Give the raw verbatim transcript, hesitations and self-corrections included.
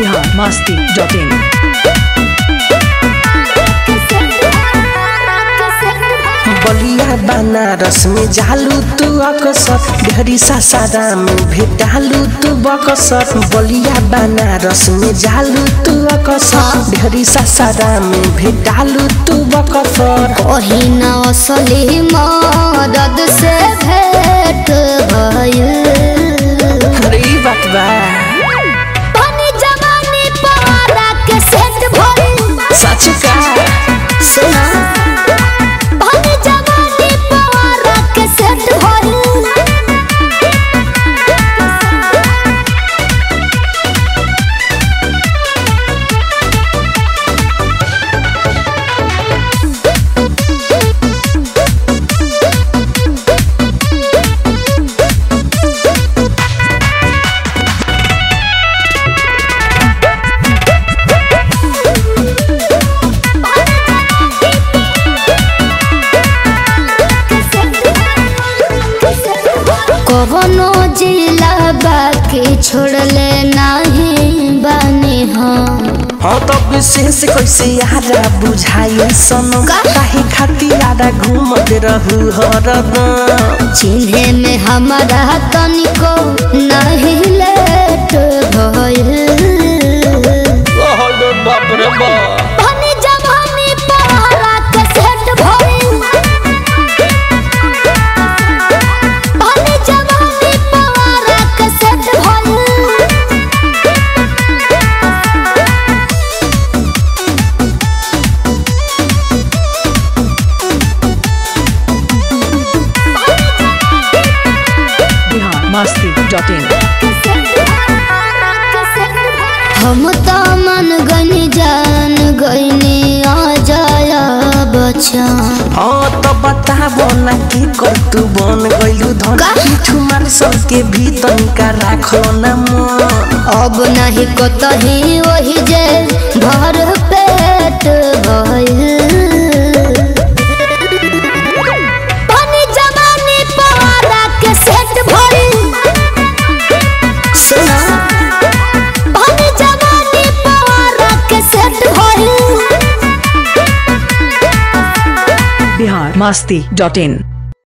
Bihar Masti dot in. Ballia Banaras में जालू तू अकसर, ढेरी सासारा में भेटालू तू बकसर। बलिया बनारस में जालू तू अकसर, ढेरी सासारा में भेटालू तू बकसर। कहीं न असली मदद से भेंट भइल। अरे ई बात बा पानी जमानी पारा के सेट भइल। सच का सुना पानी जमानी पारा के सेट भइल। कवनो जिला बाकी छोड़ले नहीं बानी हम। हाँ तो विशेष कैसे यारा बुझाई सनो, काहे खातिर यारा घूमते रहू हरदम। चिन्हे में हमारा तनिको नहीं लेट भइल। बाप रे बाप पानी जमानी पारा के सेट भइल। पानी जमानी पारा के सेट भइल। Bihar Masti dot in. हम तो मन गनी जान गईनी आ जाया बच्चा। हाँ तो बताबो ना की कर तू बन गइलू धन। पीठू मार सबके भी तनिका राखो ना मन। अब नहीं कतही वही जे भर पेट भइल। पानी जमानी पारा के सेट भइल। सुना पानी जमानी पारा के सेट भइल। बिहार मस्ती डॉट इन।